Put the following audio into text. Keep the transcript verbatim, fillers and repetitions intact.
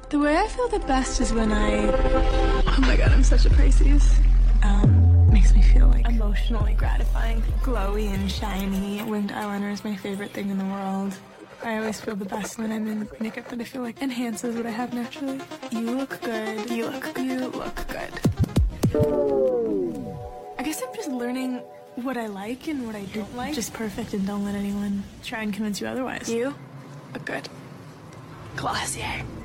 The way I feel the best is when I... Oh my god, I'm such a Pisces. Um, makes me feel like emotionally gratifying. Glowy and shiny. Winged eyeliner is my favorite thing in the world. I always feel the best when I'm in makeup that I feel like enhances what I have naturally. You look good. You look, you look good. I guess I'm just learning what I like and what I don't like. Just perfect and don't let anyone try and convince you otherwise. You look good. Glossier.